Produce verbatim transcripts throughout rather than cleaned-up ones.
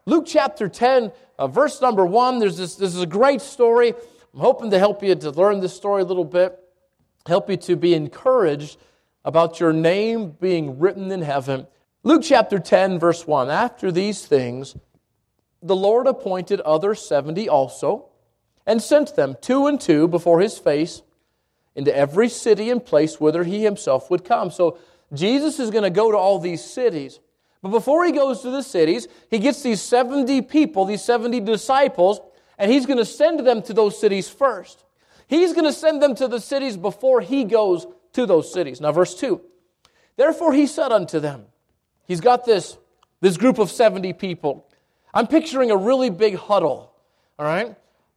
Luke chapter ten, uh, verse number one, there's this, this is a great story. I'm hoping to help you to learn this story a little bit, help you to be encouraged about your name being written in heaven. Luke chapter ten, verse one, after these things, the Lord appointed other seventy also, and sent them two and two before His face into every city and place whither He Himself would come. So Jesus is going to go to all these cities. But before He goes to the cities, He gets these seventy people, these seventy disciples, and He's going to send them to those cities first. He's going to send them to the cities before He goes to those cities. Now verse two, therefore He said unto them, He's got this, this group of seventy people. I'm picturing a really big huddle, all right?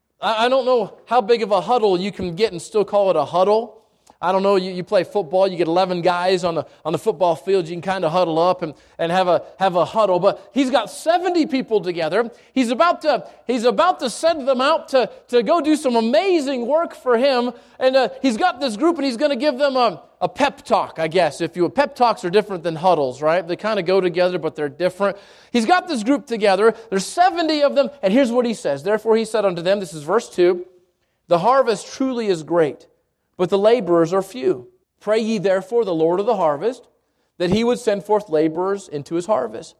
I don't know how big of a huddle you can get and still call it a huddle. I don't know, you, you play football, you get eleven guys on the on the football field, you can kind of huddle up and, and have a have a huddle. But he's got seventy people together. He's about to he's about to send them out to, to go do some amazing work for Him. And uh, he's got this group and He's going to give them a, a pep talk, I guess. If you Pep talks are different than huddles, right? They kind of go together, but they're different. He's got this group together. There's seventy of them. And here's what He says. Therefore He said unto them, this is verse two, the harvest truly is great, but the laborers are few. Pray ye therefore the Lord of the harvest, that He would send forth laborers into His harvest.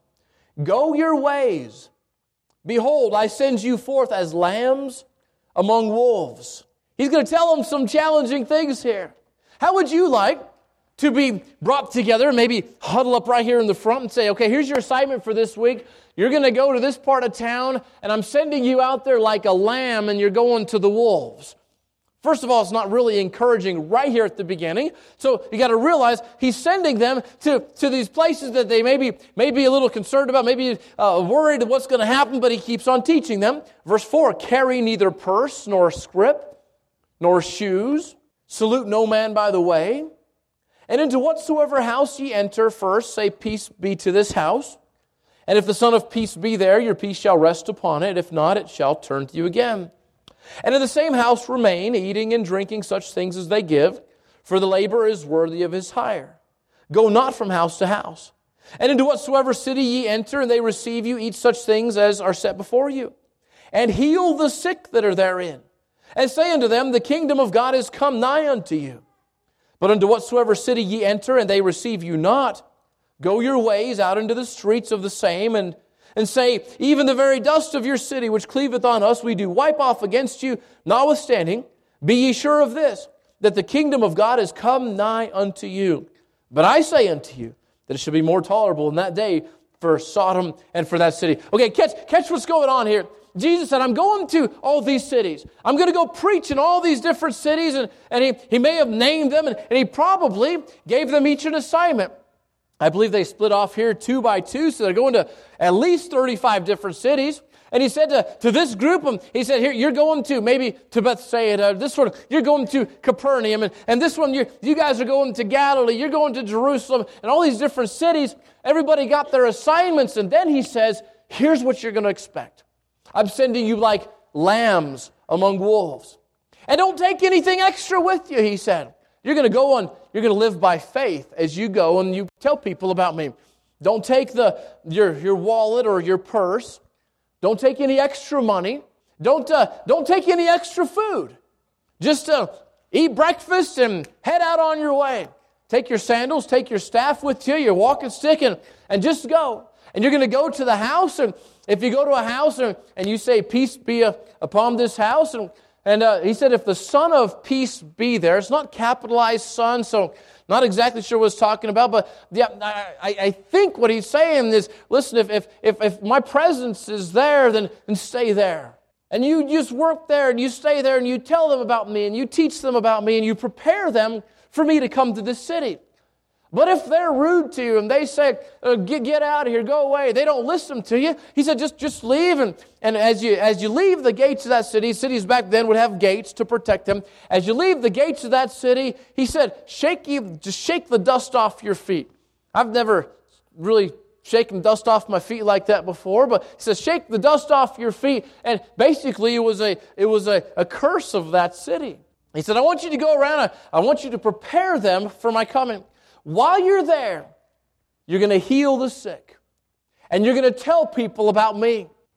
Go your ways. Behold, I send you forth as lambs among wolves. He's going to tell them some challenging things here. How would you like to be brought together, maybe huddle up right here in the front and say, okay, here's your assignment for this week. You're going to go to this part of town, and I'm sending you out there like a lamb, and you're going to the wolves. First of all, it's not really encouraging right here at the beginning. So you got to realize He's sending them to, to these places that they may be, may be a little concerned about, maybe uh, worried what's going to happen, but He keeps on teaching them. Verse four, carry neither purse nor scrip nor shoes. Salute no man by the way. And into whatsoever house ye enter, first say, peace be to this house. And if the Son of Peace be there, your peace shall rest upon it. If not, it shall turn to you again. And in the same house remain, eating and drinking such things as they give, for the laborer is worthy of his hire. Go not from house to house. And into whatsoever city ye enter, and they receive you, eat such things as are set before you. And heal the sick that are therein. And say unto them, the kingdom of God is come nigh unto you. But unto whatsoever city ye enter, and they receive you not, go your ways out into the streets of the same, and And say, even the very dust of your city, which cleaveth on us, we do wipe off against you. Notwithstanding, be ye sure of this, that the kingdom of God is come nigh unto you. But I say unto you, that it shall be more tolerable in that day for Sodom and for that city. Okay, catch, catch what's going on here. Jesus said, I'm going to all these cities. I'm going to go preach in all these different cities. And, and he, he may have named them, and, and He probably gave them each an assignment. I believe they split off here two by two, so they're going to at least thirty-five different cities. And He said to, to this group, He said, here, you're going to maybe to Bethsaida, this sort of, you're going to Capernaum, and, and this one, you you guys are going to Galilee, you're going to Jerusalem, and all these different cities. Everybody got their assignments, and then He says, here's what you're going to expect. I'm sending you like lambs among wolves. And don't take anything extra with you, He said. You're going to go on, you're going to live by faith as you go and you tell people about Me. Don't take the your, your wallet or your purse. Don't take any extra money. Don't, uh, don't take any extra food. Just uh, eat breakfast and head out on your way. Take your sandals, take your staff with you, your walking stick, and, and just go. And you're going to go to the house, and if you go to a house and, and you say, peace be a, upon this house, and And uh, He said, if the Son of Peace be there, it's not capitalized Son, so not exactly sure what He's talking about, but yeah, I, I think what He's saying is, listen, if, if, if, if my presence is there, then, then stay there. And you just work there, and you stay there, and you tell them about Me, and you teach them about Me, and you prepare them for Me to come to this city. But if they're rude to you and they say, uh, get, get out of here, go away, they don't listen to you, He said, just, just leave. And, and as you as you leave the gates of that city, cities back then would have gates to protect them. As you leave the gates of that city, He said, shake you, just shake the dust off your feet. I've never really shaken dust off my feet like that before, but He says, shake the dust off your feet. And basically it was a it was a, a curse of that city. He said, I want you to go around, I, I want you to prepare them for My coming. While you're there, you're going to heal the sick. And you're going to tell people about Me.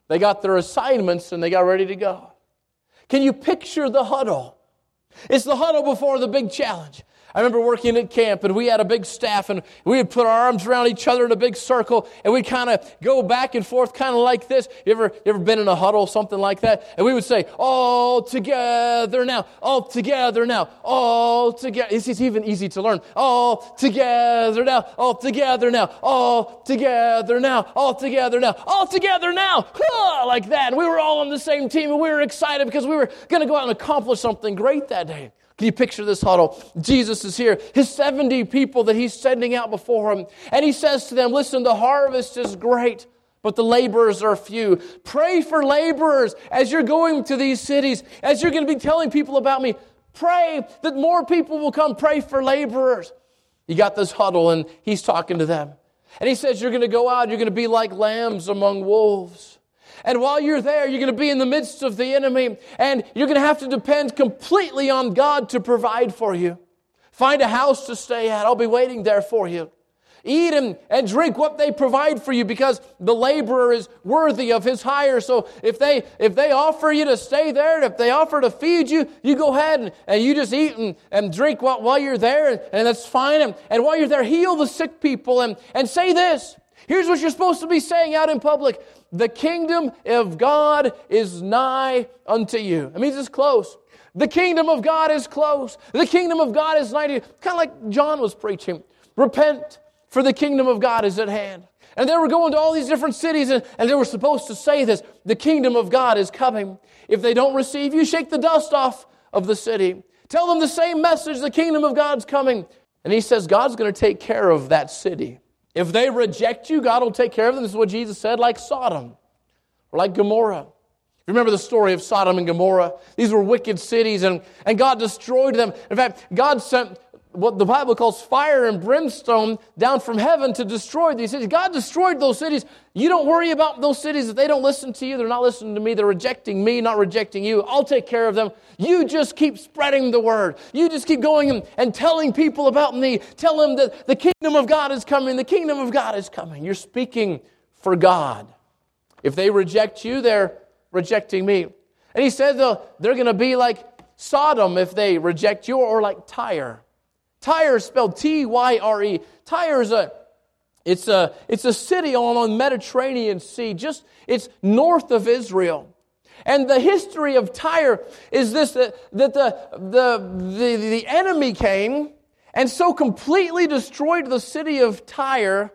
They got their assignments and they got ready to go. Can you picture the huddle? It's the huddle before the big challenge. I remember working at camp, and we had a big staff, and we would put our arms around each other in a big circle, and we'd kind of go back and forth kind of like this. You ever, you ever been in a huddle, something like that? And we would say, all together now, all together now, all together. It's, it's even easy to learn. All together now, all together now, all together now, all together now, all together now, like that. And we were all on the same team, and we were excited because we were going to go out and accomplish something great that day. Can you picture this huddle? Jesus is here. His seventy people that he's sending out before him. And he says to them, listen, the harvest is great, but the laborers are few. Pray for laborers as you're going to these cities, as you're going to be telling people about me. Pray that more people will come. Pray for laborers. You got this huddle, and he's talking to them. And he says, you're going to go out, you're going to be like lambs among wolves. And while you're there, you're going to be in the midst of the enemy, and you're going to have to depend completely on God to provide for you. Find a house to stay at. I'll be waiting there for you. Eat and, and drink what they provide for you, because the laborer is worthy of his hire. So if they if they offer you to stay there, if they offer to feed you, you go ahead and, and you just eat and, and drink while, while you're there, and, and that's fine. And, and while you're there, heal the sick people and, and say this. Here's what you're supposed to be saying out in public. The kingdom of God is nigh unto you. It means it's close. The kingdom of God is close. The kingdom of God is nigh to you. Kind of like John was preaching. Repent, for the kingdom of God is at hand. And they were going to all these different cities, and, and they were supposed to say this. The kingdom of God is coming. If they don't receive you, shake the dust off of the city. Tell them the same message. The kingdom of God's coming. And he says God's going to take care of that city. If they reject you, God will take care of them. This is what Jesus said, like Sodom or like Gomorrah. Remember the story of Sodom and Gomorrah? These were wicked cities, and, and God destroyed them. In fact, God sent what the Bible calls fire and brimstone down from heaven to destroy these cities. God destroyed those cities. You don't worry about those cities. If they don't listen to you, they're not listening to me. They're rejecting me, not rejecting you. I'll take care of them. You just keep spreading the word. You just keep going and, and telling people about me. Tell them that the kingdom of God is coming. The kingdom of God is coming. You're speaking for God. If they reject you, they're rejecting me. And he said they're going to be like Sodom if they reject you, or like Tyre. Tyre is spelled T Y R E. Tyre is a it's a it's a city on the Mediterranean Sea. Just it's north of Israel. And the history of Tyre is this: that, that the, the the the enemy came and so completely destroyed the city of Tyre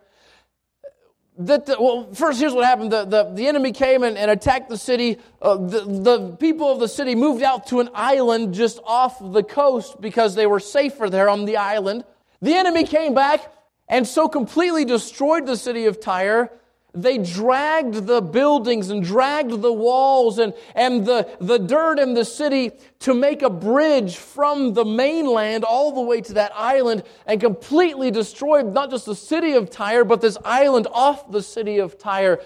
that the, well, first here's what happened: the the, the enemy came and, and attacked the city. Uh, the, the people of the city moved out to an island just off the coast because they were safer there on the island. The enemy came back and so completely destroyed the city of Tyre. They dragged the buildings and dragged the walls and, and the, the dirt in the city to make a bridge from the mainland all the way to that island, and completely destroyed not just the city of Tyre, but this island off the city of Tyre.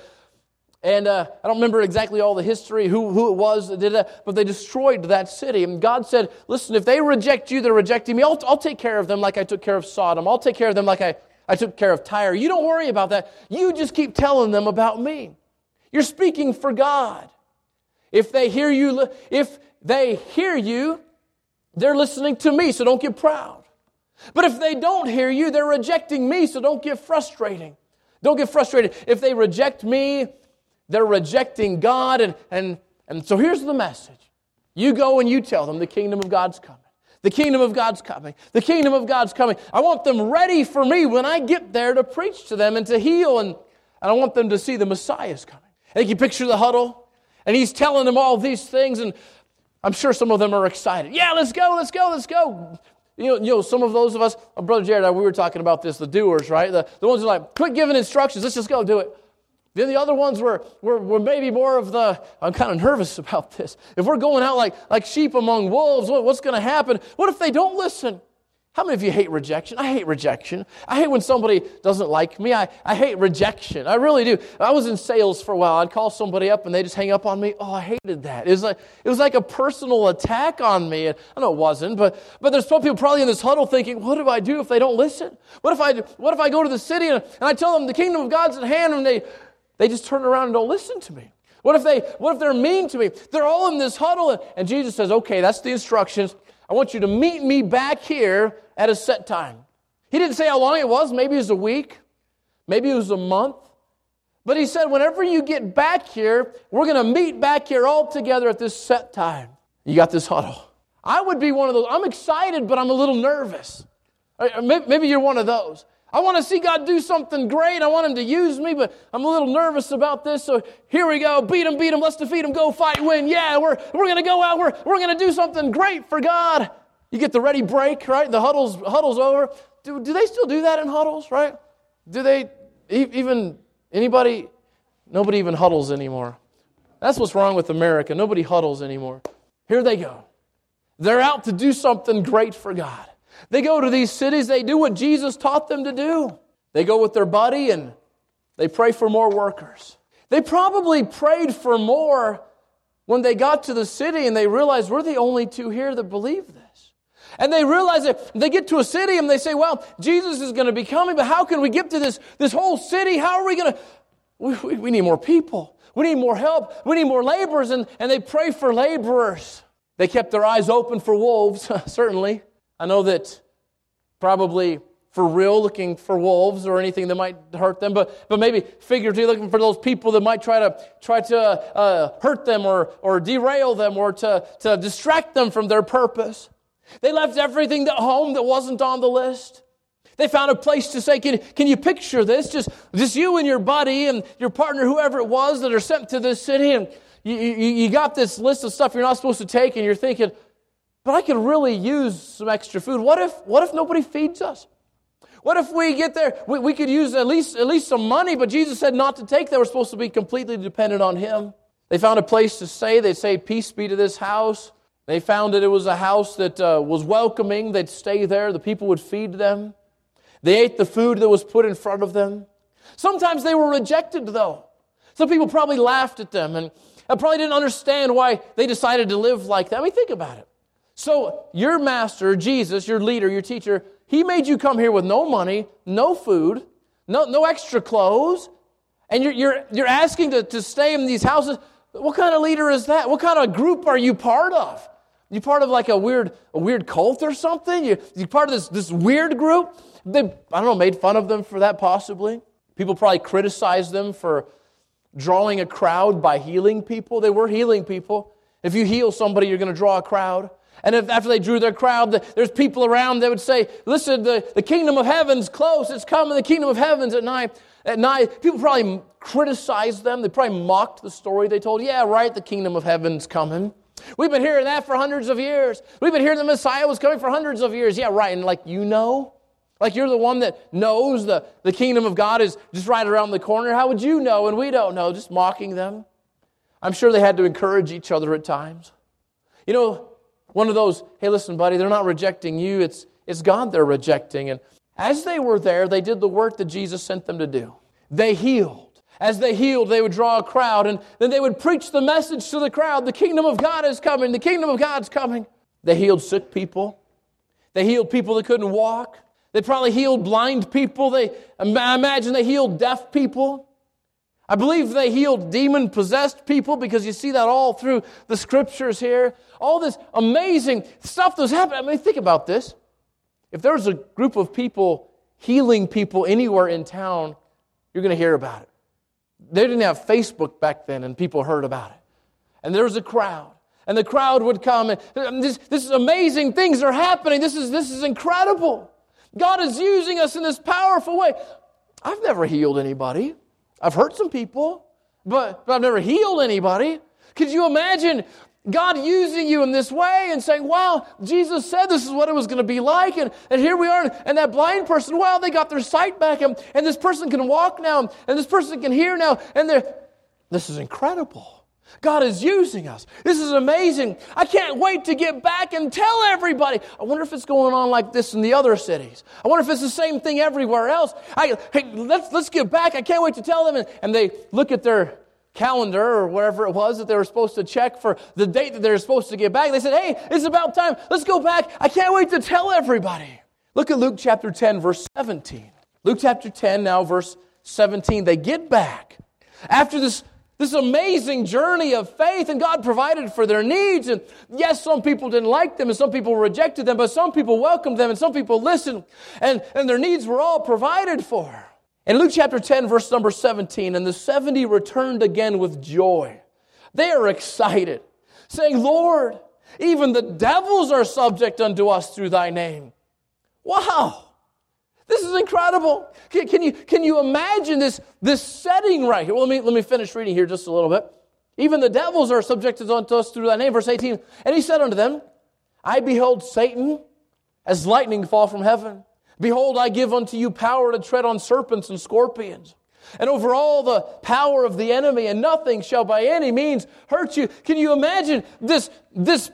And uh, I don't remember exactly all the history, who, who it was that did that, but they destroyed that city. And God said, listen, if they reject you, they're rejecting me. I'll, I'll take care of them like I took care of Sodom. I'll take care of them like I I took care of Tyre. You don't worry about that. You just keep telling them about me. You're speaking for God. If they hear you, if they hear you, they're listening to me, so don't get proud. But if they don't hear you, they're rejecting me, so don't get frustrating. Don't get frustrated. If they reject me, they're rejecting God. And, and, and so here's the message. You go and you tell them the kingdom of God's coming. The kingdom of God's coming. The kingdom of God's coming. I want them ready for me when I get there to preach to them and to heal. And, and I want them to see the Messiah's coming. I think you picture the huddle. And he's telling them all these things. And I'm sure some of them are excited. Yeah, let's go, let's go, let's go. You know, you know some of those of us, uh, Brother Jared, we were talking about this, the doers, right? The, the ones who are like, quit giving instructions. Let's just go do it. Then the other ones were, were, were maybe more of the, I'm kind of nervous about this. If we're going out like, like sheep among wolves, what, what's going to happen? What if they don't listen? How many of you hate rejection? I hate rejection. I hate when somebody doesn't like me. I, I hate rejection. I really do. I was in sales for a while. I'd call somebody up and they just hang up on me. Oh, I hated that. It was like, it was like a personal attack on me. And I know it wasn't, but, but there's some people probably in this huddle thinking, what do I do if they don't listen? What if I, what if I go to the city and, and I tell them the kingdom of God's at hand and they... They just turn around and don't listen to me. What if they, what if they're mean to me? They're all in this huddle, and, and Jesus says, okay, that's the instructions. I want you to meet me back here at a set time. He didn't say how long it was. Maybe it was a week. Maybe it was a month. But he said, whenever you get back here, we're going to meet back here all together at this set time. You got this huddle. I would be one of those. I'm excited, but I'm a little nervous. Maybe you're one of those. I want to see God do something great. I want Him to use me, but I'm a little nervous about this. So here we go. Beat Him, beat Him. Let's defeat Him. Go fight, win. Yeah, we're, we're going to go out. We're, we're going to do something great for God. You get the ready break, right? The huddle's, huddle's over. Do, do they still do that in huddles, right? Do they even, anybody, nobody even huddles anymore. That's what's wrong with America. Nobody huddles anymore. Here they go. They're out to do something great for God. They go to these cities. They do what Jesus taught them to do. They go with their buddy and they pray for more workers. They probably prayed for more when they got to the city and they realized we're the only two here that believe this. And they realize that they get to a city and they say, well, Jesus is going to be coming, but how can we get to this, this whole city? How are we going to... We, we, we need more people. We need more help. We need more laborers. And, and they pray for laborers. They kept their eyes open for wolves, certainly. I know that probably for real looking for wolves or anything that might hurt them, but but maybe figuratively looking for those people that might try to try to uh, hurt them or or derail them or to, to distract them from their purpose. They left everything at home that wasn't on the list. They found a place to say, can, can you picture this? Just, just you and your buddy and your partner, whoever it was, that are sent to this city, and you, you, you got this list of stuff you're not supposed to take, and you're thinking, but I could really use some extra food. What if what if nobody feeds us? What if we get there, we, we could use at least at least some money, but Jesus said not to take that. We're supposed to be completely dependent on Him. They found a place to stay. They'd say, peace be to this house. They found that it was a house that uh, was welcoming. They'd stay there. The people would feed them. They ate the food that was put in front of them. Sometimes they were rejected, though. Some people probably laughed at them and probably didn't understand why they decided to live like that. I mean, think about it. So your master, Jesus, your leader, your teacher, He made you come here with no money, no food, no, no extra clothes, and you're, you're, you're asking to, to stay in these houses. What kind of leader is that? What kind of group are you part of? You part of like a weird a weird cult or something? You, you part of this, this weird group? They, I don't know, made fun of them for that possibly. People probably criticized them for drawing a crowd by healing people. They were healing people. If you heal somebody, you're going to draw a crowd. And if after they drew their crowd, there's people around, they would say, listen, the, the kingdom of heaven's close. It's coming. The kingdom of heaven's at night. At night, people probably criticized them. They probably mocked the story they told. Yeah, right, the kingdom of heaven's coming. We've been hearing that for hundreds of years. We've been hearing the Messiah was coming for hundreds of years. Yeah, right. And like, you know? Like you're the one that knows the, the kingdom of God is just right around the corner. How would you know? And we don't know. Just mocking them. I'm sure they had to encourage each other at times. You know, one of those, hey, listen, buddy, they're not rejecting you. It's, it's God they're rejecting. And as they were there, they did the work that Jesus sent them to do. They healed. As they healed, they would draw a crowd, and then they would preach the message to the crowd. The kingdom of God is coming. The kingdom of God's coming. They healed sick people. They healed people that couldn't walk. They probably healed blind people. They, I imagine they healed deaf people. I believe they healed demon-possessed people, because you see that all through the scriptures here. All this amazing stuff that's happening. I mean, think about this. If there's a group of people healing people anywhere in town, you're going to hear about it. They didn't have Facebook back then, and people heard about it. And there was a crowd. And the crowd would come, and this, this is amazing things are happening. This is, this is incredible. God is using us in this powerful way. I've never healed anybody. I've hurt some people, but, but I've never healed anybody. Could you imagine God using you in this way and saying, wow, Jesus said this is what it was going to be like, and, and here we are, and that blind person, wow, they got their sight back, and, and this person can walk now, and this person can hear now, and they're, this is incredible. God is using us. This is amazing. I can't wait to get back and tell everybody. I wonder if it's going on like this in the other cities. I wonder if it's the same thing everywhere else. I, hey, let's, let's get back. I can't wait to tell them. And, and they look at their calendar or whatever it was that they were supposed to check for the date that they were supposed to get back. They said, hey, it's about time. Let's go back. I can't wait to tell everybody. Look at Luke chapter ten, verse seventeen. Luke chapter ten, now verse seventeen. They get back. After this This amazing journey of faith, and God provided for their needs. And yes, some people didn't like them, and some people rejected them, but some people welcomed them, and some people listened, and, and their needs were all provided for. In Luke chapter ten, verse number seventeen, and the seventy returned again with joy. They are excited, saying, Lord, even the devils are subject unto us through thy name. Wow! This is incredible. Can, can, you, can you imagine this, this setting right here? Well, let me, let me finish reading here just a little bit. Even the devils are subjected unto us through thy name. Verse eighteen, and he said unto them, I beheld Satan as lightning fall from heaven. Behold, I give unto you power to tread on serpents and scorpions, and over all the power of the enemy, and nothing shall by any means hurt you. Can you imagine this, this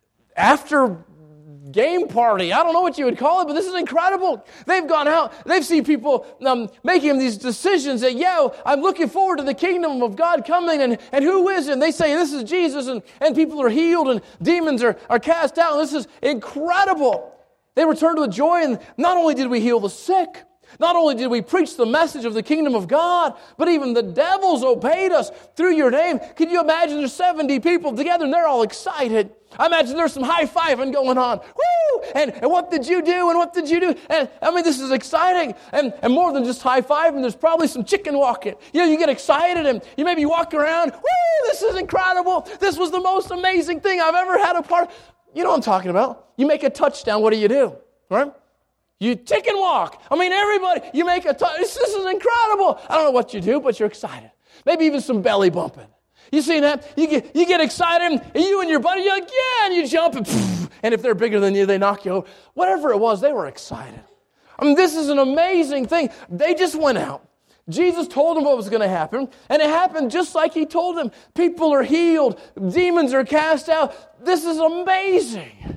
after game party? I don't know what you would call it, but this is incredible. They've gone out. They've seen people um, making these decisions that, yeah, I'm looking forward to the kingdom of God coming, and, and who is it? And they say, this is Jesus, and, and people are healed, and demons are, are cast out. This is incredible. They returned with joy, and not only did we heal the sick, not only did we preach the message of the kingdom of God, but even the devils obeyed us through your name. Can you imagine there's seventy people together and they're all excited? I imagine there's some high-fiving going on. Woo! And, and what did you do? And what did you do? And I mean, this is exciting. And, and more than just high-fiving, there's probably some chicken walking. You know, you get excited and you maybe walk around. Woo! This is incredible. This was the most amazing thing I've ever had a part of. You know what I'm talking about. You make a touchdown, what do you do? Right? You chicken walk. I mean, everybody, you make a touch. This, this is incredible. I don't know what you do, but you're excited. Maybe even some belly bumping. You see that? You get you get excited, and you and your buddy, you're like, yeah, and you jump, and, poof, and if they're bigger than you, they knock you over. Whatever it was, they were excited. I mean, this is an amazing thing. They just went out. Jesus told them what was going to happen, and it happened just like he told them. People are healed. Demons are cast out. This is amazing.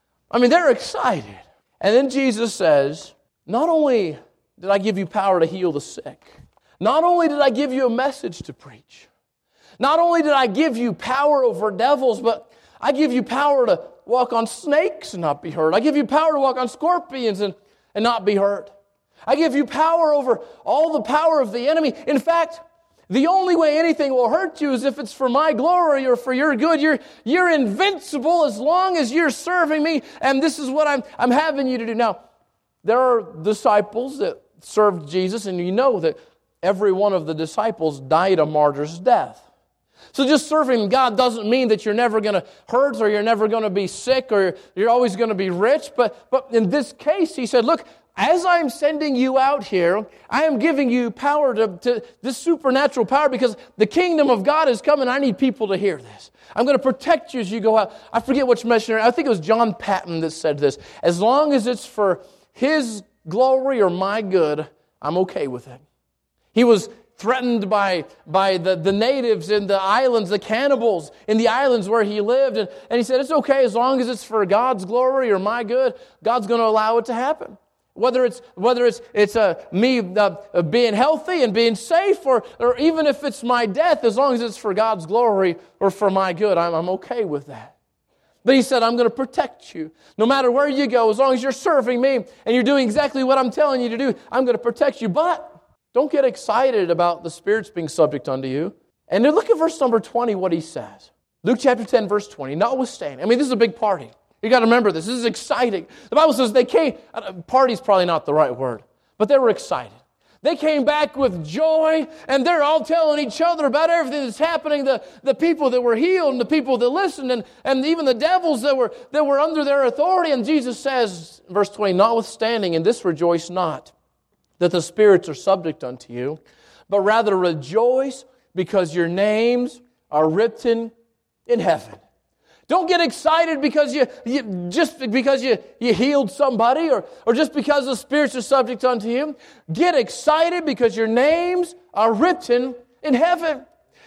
I mean, they're excited. And then Jesus says, not only did I give you power to heal the sick, not only did I give you a message to preach, not only did I give you power over devils, but I give you power to walk on snakes and not be hurt. I give you power to walk on scorpions and, and not be hurt. I give you power over all the power of the enemy. In fact, the only way anything will hurt you is if it's for my glory or for your good. You're, you're invincible as long as you're serving me, and this is what I'm, I'm having you to do. Now, there are disciples that served Jesus, and you know that every one of the disciples died a martyr's death. So just serving God doesn't mean that you're never going to hurt or you're never going to be sick or you're always going to be rich. But, but in this case, he said, look, as I'm sending you out here, I am giving you power to, to this supernatural power because the kingdom of God is coming. I need people to hear this. I'm going to protect you as you go out. I forget which missionary. I think it was John Patton that said this. As long as it's for his glory or my good, I'm okay with it. He was threatened by, by the, the natives in the islands, the cannibals in the islands where he lived. And, and he said, it's okay as long as it's for God's glory or my good, God's going to allow it to happen. Whether it's whether it's it's uh, me uh, being healthy and being safe, or or even if it's my death, as long as it's for God's glory or for my good, I'm, I'm okay with that. But he said, I'm going to protect you. No matter where you go, as long as you're serving me and you're doing exactly what I'm telling you to do, I'm going to protect you. But don't get excited about the spirits being subject unto you. And then look at verse number twenty, what he says. Luke chapter ten, verse twenty, notwithstanding. I mean, this is a big party. You got to remember this. This is exciting. The Bible says they came, party's probably not the right word, but they were excited. They came back with joy, and they're all telling each other about everything that's happening, the, the people that were healed and the people that listened, and, and even the devils that were, that were under their authority. And Jesus says, verse twenty, notwithstanding, in this rejoice not, that the spirits are subject unto you, but rather rejoice because your names are written in heaven. Don't get excited because you, you just because you, you healed somebody or, or just because the spirits are subject unto you. Get excited because your names are written in heaven.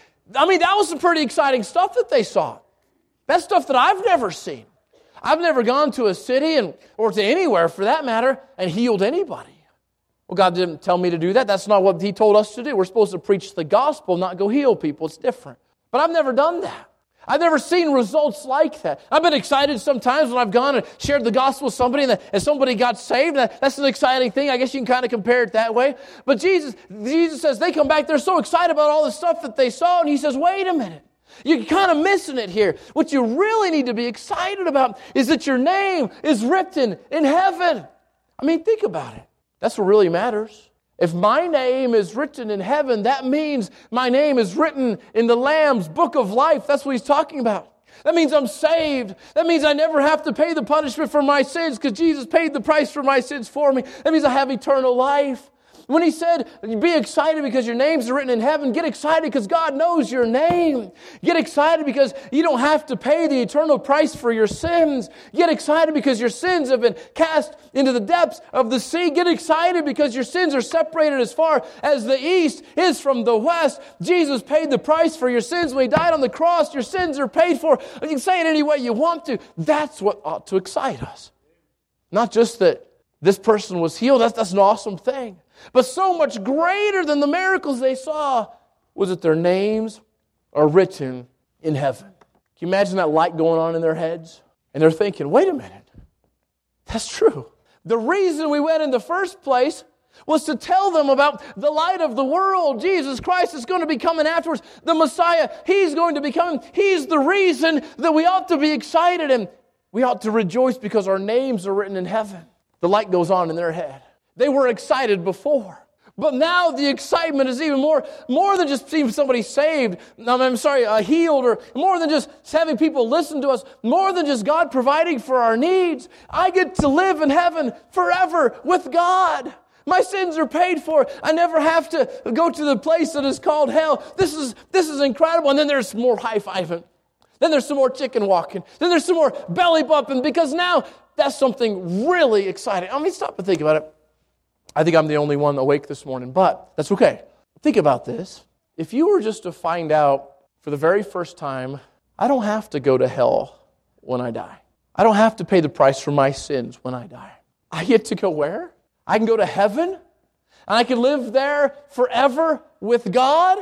I mean, that was some pretty exciting stuff that they saw. That's stuff that I've never seen. I've never gone to a city and or to anywhere for that matter and healed anybody. Well, God didn't tell me to do that. That's not what He told us to do. We're supposed to preach the gospel, not go heal people. It's different. But I've never done that. I've never seen results like that. I've been excited sometimes when I've gone and shared the gospel with somebody and, and somebody got saved. That's an exciting thing. I guess you can kind of compare it that way. But Jesus, Jesus says they come back, they're so excited about all the stuff that they saw, and He says, wait a minute. You're kind of missing it here. What you really need to be excited about is that your name is written in heaven. I mean, think about it. That's what really matters. If my name is written in heaven, that means my name is written in the Lamb's book of life. That's what He's talking about. That means I'm saved. That means I never have to pay the punishment for my sins because Jesus paid the price for my sins for me. That means I have eternal life. When He said, be excited because your names are written in heaven, get excited because God knows your name. Get excited because you don't have to pay the eternal price for your sins. Get excited because your sins have been cast into the depths of the sea. Get excited because your sins are separated as far as the east is from the west. Jesus paid the price for your sins when He died on the cross. Your sins are paid for. You can say it any way you want to. That's what ought to excite us. Not just that this person was healed. That's, that's an awesome thing. But so much greater than the miracles they saw was that their names are written in heaven. Can you imagine that light going on in their heads? And they're thinking, wait a minute, that's true. The reason we went in the first place was to tell them about the light of the world. Jesus Christ is going to be coming afterwards. The Messiah, He's going to be coming. He's the reason that we ought to be excited and we ought to rejoice because our names are written in heaven. The light goes on in their head. They were excited before. But now the excitement is even more, more than just seeing somebody saved, I'm sorry, uh, healed, or more than just having people listen to us, more than just God providing for our needs. I get to live in heaven forever with God. My sins are paid for. I never have to go to the place that is called hell. This is, this is incredible. And then there's more high-fiving. Then there's some more chicken walking. Then there's some more belly bumping because now that's something really exciting. I mean, stop and think about it. I think I'm the only one awake this morning, but that's okay. Think about this. If you were just to find out for the very first time, I don't have to go to hell when I die. I don't have to pay the price for my sins when I die. I get to go where? I can go to heaven, and I can live there forever with God?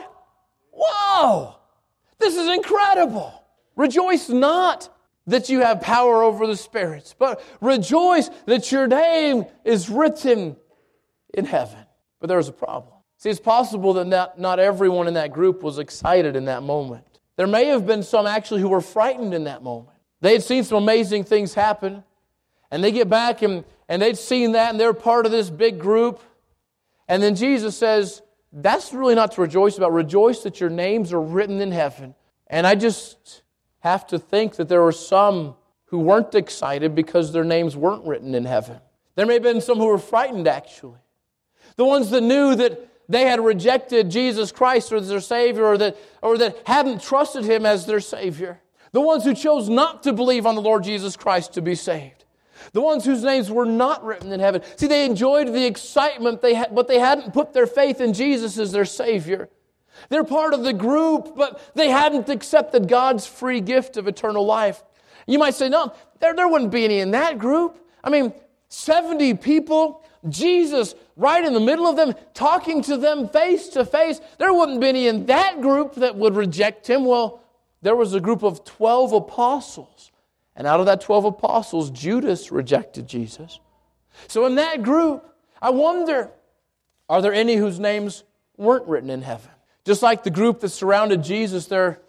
Whoa! This is incredible. Rejoice not that you have power over the spirits, but rejoice that your name is written in heaven. But there was a problem. See, it's possible that not, not everyone in that group was excited in that moment. There may have been some actually who were frightened in that moment. They had seen some amazing things happen, and they get back and, and they'd seen that, and they're part of this big group. And then Jesus says, that's really not to rejoice about. Rejoice that your names are written in heaven. And I just have to think that there were some who weren't excited because their names weren't written in heaven. There may have been some who were frightened, actually. The ones that knew that they had rejected Jesus Christ as their Savior, or that, or that hadn't trusted Him as their Savior. The ones who chose not to believe on the Lord Jesus Christ to be saved. The ones whose names were not written in heaven. See, they enjoyed the excitement, they had, but they hadn't put their faith in Jesus as their Savior. They're part of the group, but they hadn't accepted God's free gift of eternal life. You might say, no, there, there wouldn't be any in that group. I mean, seventy people, Jesus right in the middle of them, talking to them face to face. There wouldn't be any in that group that would reject Him. Well, there was a group of twelve apostles. And out of that twelve apostles, Judas rejected Jesus. So in that group, I wonder, are there any whose names weren't written in heaven? Just like the group that surrounded Jesus, there,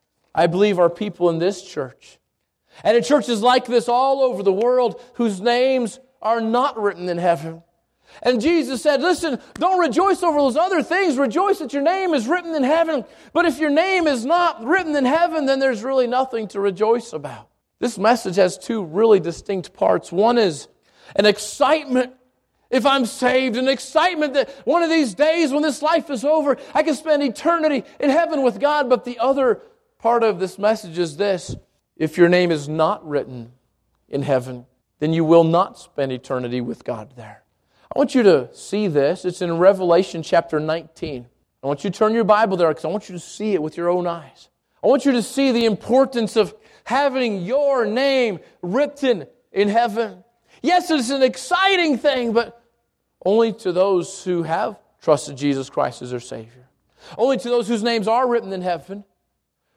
I believe, are people in this church. And in churches like this all over the world whose names are not written in heaven. And Jesus said, listen, don't rejoice over those other things. Rejoice that your name is written in heaven. But if your name is not written in heaven, then there's really nothing to rejoice about. This message has two really distinct parts. One is an excitement if I'm saved, an excitement that one of these days when this life is over, I can spend eternity in heaven with God. But the other part of this message is this: if your name is not written in heaven, then you will not spend eternity with God there. I want you to see this. It's in Revelation chapter nineteen. I want you to turn your Bible there because I want you to see it with your own eyes. I want you to see the importance of having your name written in heaven. Yes, it's an exciting thing, but only to those who have trusted Jesus Christ as their Savior. Only to those whose names are written in heaven.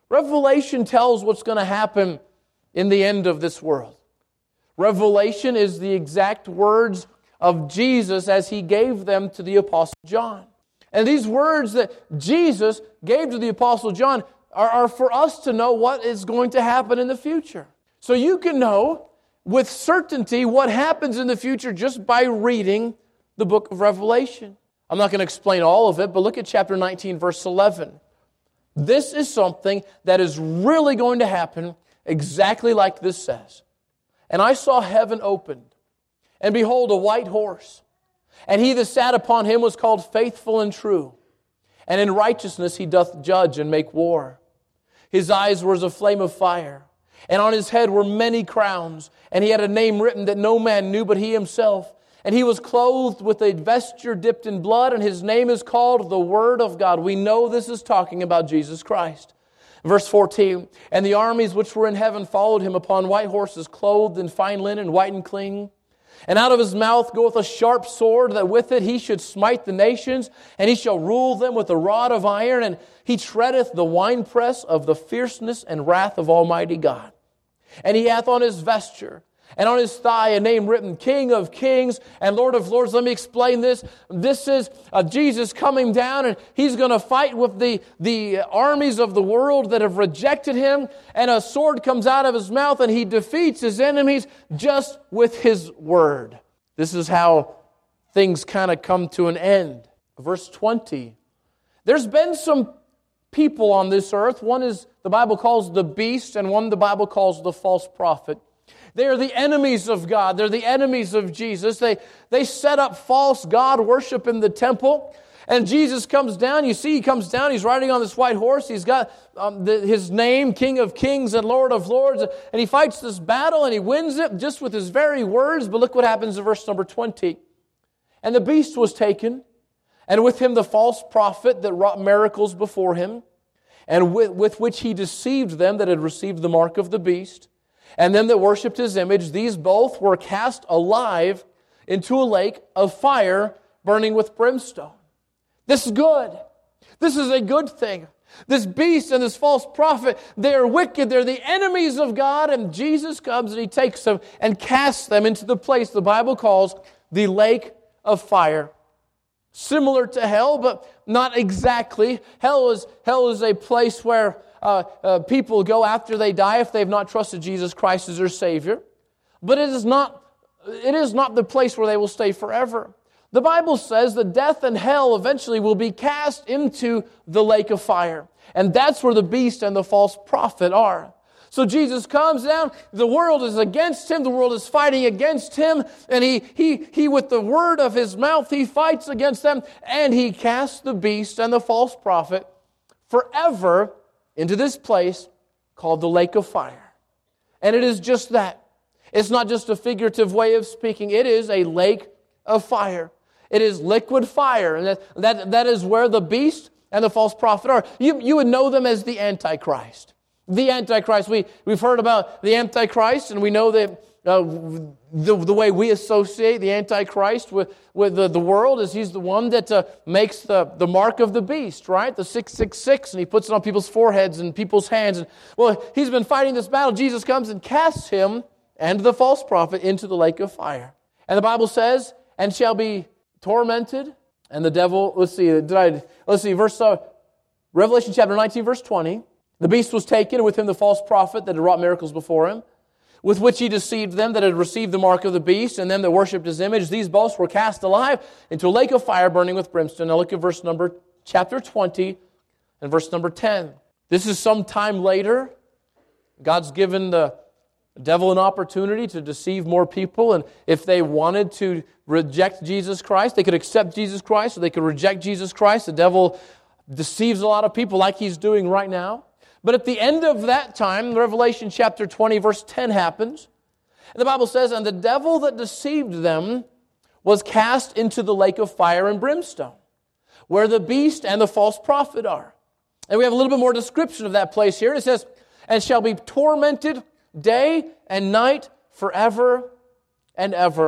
Revelation tells what's going to happen in the end of this world. Revelation is the exact words of Jesus as He gave them to the Apostle John. And these words that Jesus gave to the Apostle John are, are for us to know what is going to happen in the future. So you can know with certainty what happens in the future just by reading the book of Revelation. I'm not going to explain all of it, but look at chapter nineteen, verse eleven. This is something that is really going to happen exactly like this says. And I saw heaven opened, and behold, a white horse. And he that sat upon him was called Faithful and True. And in righteousness he doth judge and make war. His eyes were as a flame of fire, and on his head were many crowns. And he had a name written that no man knew but he himself. And he was clothed with a vesture dipped in blood, and his name is called the Word of God. We know this is talking about Jesus Christ. Verse fourteen, and the armies which were in heaven followed him upon white horses, clothed in fine linen, white and clean. And out of his mouth goeth a sharp sword, that with it he should smite the nations, and he shall rule them with a rod of iron, and he treadeth the winepress of the fierceness and wrath of Almighty God. And he hath on his vesture and on his thigh a name written, King of Kings and Lord of Lords. Let me explain this. This is uh, Jesus coming down, and He's going to fight with the, the armies of the world that have rejected Him. And a sword comes out of His mouth, and He defeats His enemies just with His word. This is how things kind of come to an end. Verse twenty. There's been some people on this earth. One is the Bible calls the beast, and one the Bible calls the false prophet. They are the enemies of God. They're the enemies of Jesus. They, they set up false God worship in the temple. And Jesus comes down. You see, He comes down. He's riding on this white horse. He's got um, the, His name, King of Kings and Lord of Lords. And He fights this battle, and He wins it just with His very words. But look what happens in verse number twenty. And the beast was taken, and with him the false prophet that wrought miracles before him, and with, with which he deceived them that had received the mark of the beast, and them that worshipped His image. These both were cast alive into a lake of fire burning with brimstone. This is good. This is a good thing. This beast and this false prophet, they are wicked. They're the enemies of God. And Jesus comes and He takes them and casts them into the place the Bible calls the lake of fire. Similar to hell, but not exactly. Hell is, hell is a place where Uh, uh, people go after they die if they've not trusted Jesus Christ as their Savior. But it is not, it is not the place where they will stay forever. The Bible says that death and hell eventually will be cast into the lake of fire. And that's where the beast and the false prophet are. So Jesus comes down, the world is against Him, the world is fighting against Him, and he, he, he with the word of His mouth, He fights against them, and He casts the beast and the false prophet forever into this place called the lake of fire. And it is just that. It's not just a figurative way of speaking. It is a lake of fire. It is liquid fire. And that, that, that is where the beast and the false prophet are. You, you would know them as the Antichrist. The Antichrist. We, we've heard about the Antichrist, and we know that uh, the, the way we associate the Antichrist with, with the, the world is he's the one that uh, makes the, the mark of the beast, right? The six six six, and he puts it on people's foreheads and people's hands. And well, he's been fighting this battle. Jesus comes and casts him and the false prophet into the lake of fire. And the Bible says, and shall be tormented. And the devil, let's see, did I, let's see, verse, uh, Revelation chapter nineteen, verse twenty. The beast was taken, and with him the false prophet that had wrought miracles before him, with which he deceived them that had received the mark of the beast, and them that worshipped his image. These both were cast alive into a lake of fire burning with brimstone. Now look at verse number, chapter twenty, and verse number ten. This is some time later. God's given the devil an opportunity to deceive more people, and if they wanted to reject Jesus Christ, they could accept Jesus Christ, or they could reject Jesus Christ. The devil deceives a lot of people like he's doing right now. But at the end of that time, Revelation chapter twenty, verse ten happens. And the Bible says, and the devil that deceived them was cast into the lake of fire and brimstone, where the beast and the false prophet are. And we have a little bit more description of that place here. It says, and shall be tormented day and night forever and ever.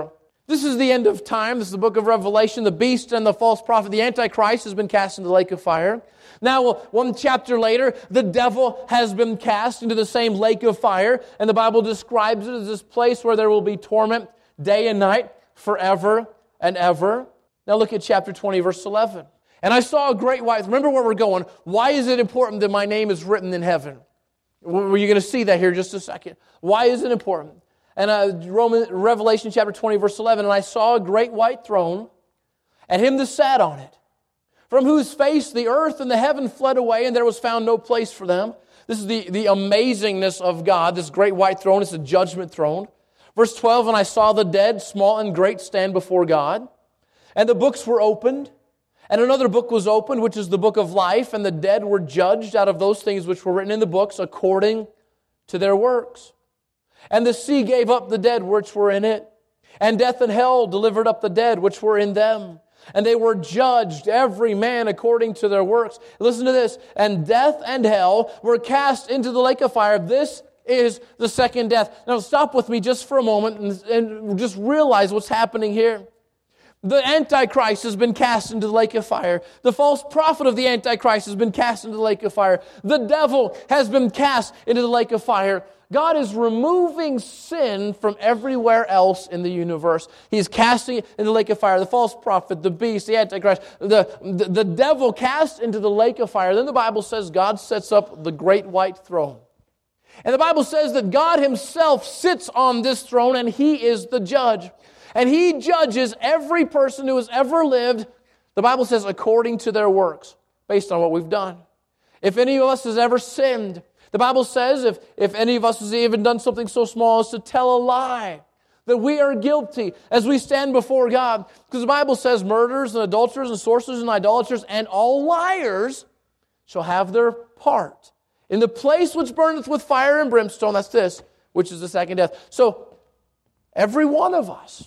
This is the end of time. This is the book of Revelation. The beast and the false prophet, the Antichrist, has been cast into the lake of fire. Now, one chapter later, the devil has been cast into the same lake of fire, and the Bible describes it as this place where there will be torment day and night forever and ever. Now look at chapter twenty, verse eleven. And I saw a great white... Remember where we're going. Why is it important that my name is written in heaven? Well, you're going to see that here in just a second. Why is it important? And uh, Roman, Revelation chapter twenty, verse eleven, and I saw a great white throne, and him that sat on it, from whose face the earth and the heaven fled away, and there was found no place for them. This is the, the amazingness of God, this great white throne. It's a judgment throne. Verse twelve, and I saw the dead, small and great, stand before God, and the books were opened, and another book was opened, which is the book of life, and the dead were judged out of those things which were written in the books according to their works. And the sea gave up the dead which were in it, and death and hell delivered up the dead which were in them. And they were judged, every man according to their works. Listen to this. And death and hell were cast into the lake of fire. This is the second death. Now stop with me just for a moment and, and just realize what's happening here. The Antichrist has been cast into the lake of fire. The false prophet of the Antichrist has been cast into the lake of fire. The devil has been cast into the lake of fire. God is removing sin from everywhere else in the universe. He's casting it in the lake of fire. The false prophet, the beast, the Antichrist, the, the, the devil cast into the lake of fire. Then the Bible says God sets up the great white throne. And the Bible says that God himself sits on this throne and he is the judge. And he judges every person who has ever lived, the Bible says, according to their works, based on what we've done. If any of us has ever sinned, the Bible says if, if any of us has even done something so small as to tell a lie, that we are guilty as we stand before God. Because the Bible says murderers and adulterers and sorcerers and idolaters and all liars shall have their part in the place which burneth with fire and brimstone. That's this, which is the second death. So every one of us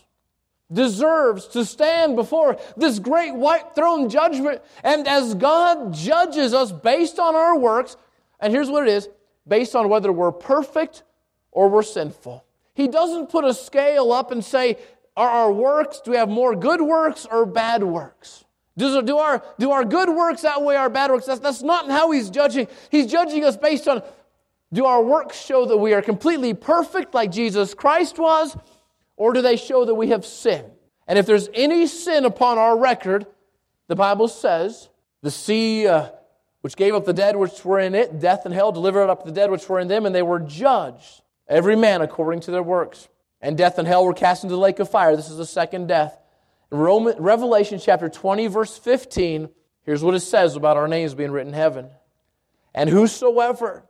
deserves to stand before this great white throne judgment. And as God judges us based on our works, and here's what it is, based on whether we're perfect or we're sinful. He doesn't put a scale up and say, are our works, do we have more good works or bad works? Does, do, our, do our good works outweigh our bad works? That's, that's not how he's judging. He's judging us based on, do our works show that we are completely perfect like Jesus Christ was, or do they show that we have sinned? And if there's any sin upon our record, the Bible says, the sea uh, which gave up the dead which were in it, death and hell delivered up the dead which were in them, and they were judged, every man according to their works. And death and hell were cast into the lake of fire. This is the second death. In Roman, Revelation chapter twenty, verse fifteen, here's what it says about our names being written in heaven. And whosoever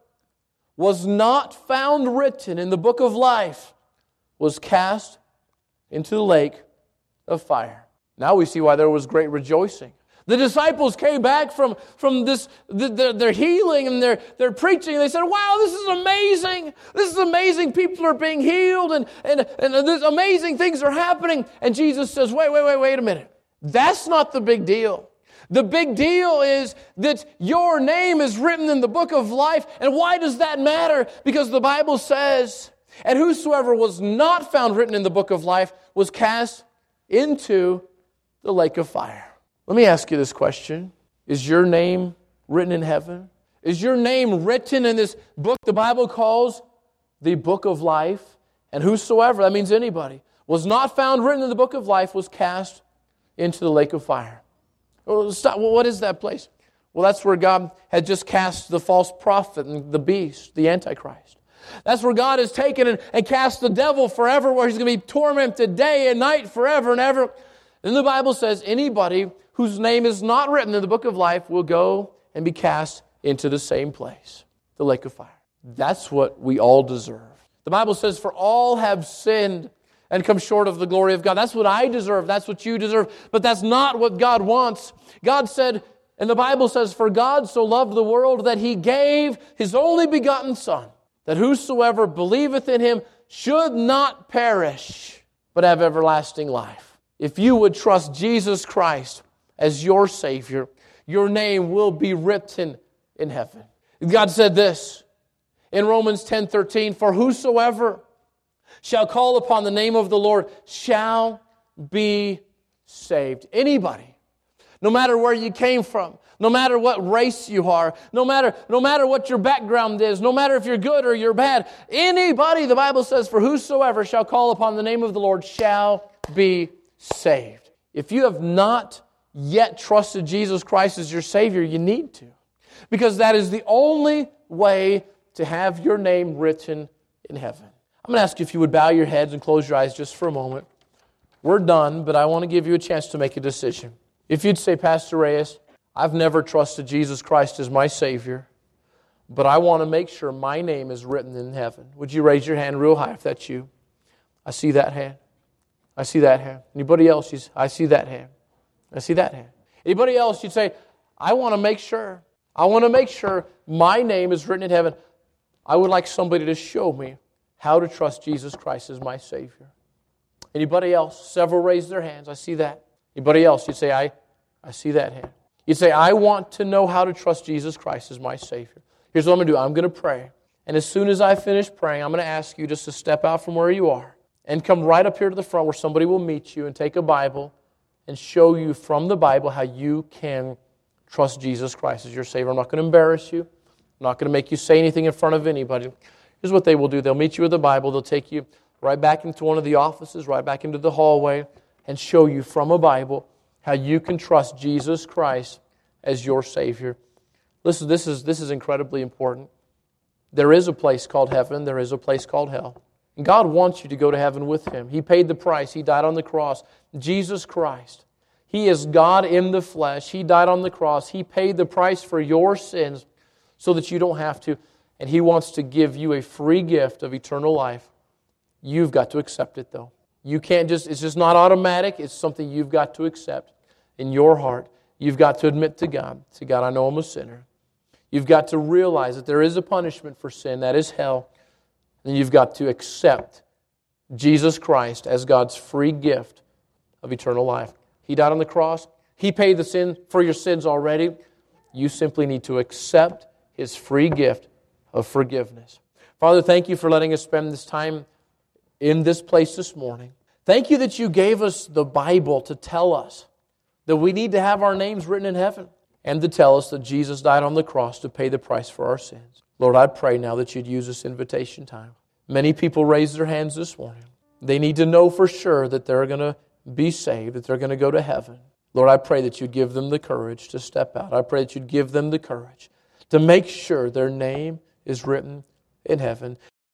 was not found written in the book of life was cast into the lake of fire. Now we see why there was great rejoicing. The disciples came back from, from this, the, the, their healing and their, their preaching. They said, wow, this is amazing. This is amazing. People are being healed and, and, and these amazing things are happening. And Jesus says, wait, wait, wait, wait a minute. That's not the big deal. The big deal is that your name is written in the book of life. And why does that matter? Because the Bible says, and whosoever was not found written in the book of life was cast into the lake of fire. Let me ask you this question. Is your name written in heaven? Is your name written in this book the Bible calls the book of life? And whosoever, that means anybody, was not found written in the book of life was cast into the lake of fire. Well, stop. Well, what is that place? Well, that's where God had just cast the false prophet and the beast, the Antichrist. That's where God has taken and, and cast the devil forever, where he's going to be tormented day and night forever and ever. Then the Bible says anybody whose name is not written in the book of life will go and be cast into the same place, the lake of fire. That's what we all deserve. The Bible says, for all have sinned and come short of the glory of God. That's what I deserve. That's what you deserve. But that's not what God wants. God said, and the Bible says, for God so loved the world that he gave his only begotten Son, that whosoever believeth in him should not perish, but have everlasting life. If you would trust Jesus Christ as your Savior, your name will be written in heaven. God said this in Romans ten thirteen, for whosoever shall call upon the name of the Lord shall be saved. Anybody. No matter where you came from, no matter what race you are, no matter, no matter what your background is, no matter if you're good or you're bad, anybody, the Bible says, for whosoever shall call upon the name of the Lord shall be saved. If you have not yet trusted Jesus Christ as your Savior, you need to. Because that is the only way to have your name written in heaven. I'm going to ask you if you would bow your heads and close your eyes just for a moment. We're done, but I want to give you a chance to make a decision. If you'd say, Pastor Reyes, I've never trusted Jesus Christ as my Savior, but I want to make sure my name is written in heaven. Would you raise your hand real high if that's you? I see that hand. I see that hand. Anybody else? You say, I see that hand. I see that hand. Anybody else? You'd say, I want to make sure. I want to make sure my name is written in heaven. I would like somebody to show me how to trust Jesus Christ as my Savior. Anybody else? Several raised their hands. I see that. Anybody else? You'd say, I, I see that hand. You'd say, I want to know how to trust Jesus Christ as my Savior. Here's what I'm going to do. I'm going to pray. And as soon as I finish praying, I'm going to ask you just to step out from where you are and come right up here to the front where somebody will meet you and take a Bible and show you from the Bible how you can trust Jesus Christ as your Savior. I'm not going to embarrass you. I'm not going to make you say anything in front of anybody. Here's what they will do. They'll meet you with the Bible. They'll take you right back into one of the offices, right back into the hallway, and show you from a Bible how you can trust Jesus Christ as your Savior. Listen, this is, this is incredibly important. There is a place called heaven. There is a place called hell. And God wants you to go to heaven with Him. He paid the price. He died on the cross. Jesus Christ. He is God in the flesh. He died on the cross. He paid the price for your sins so that you don't have to. And He wants to give you a free gift of eternal life. You've got to accept it, though. You can't just, it's just not automatic. It's something you've got to accept in your heart. You've got to admit to God, say, God, I know I'm a sinner. You've got to realize that there is a punishment for sin, that is hell. And you've got to accept Jesus Christ as God's free gift of eternal life. He died on the cross. He paid the sin for your sins already. You simply need to accept His free gift of forgiveness. Father, thank you for letting us spend this time in this place this morning. Thank you that you gave us the Bible to tell us that we need to have our names written in heaven and to tell us that Jesus died on the cross to pay the price for our sins. Lord, I pray now that you'd use this invitation time. Many people raised their hands this morning. They need to know for sure that they're going to be saved, that they're going to go to heaven. Lord, I pray that you'd give them the courage to step out. I pray that you'd give them the courage to make sure their name is written in heaven.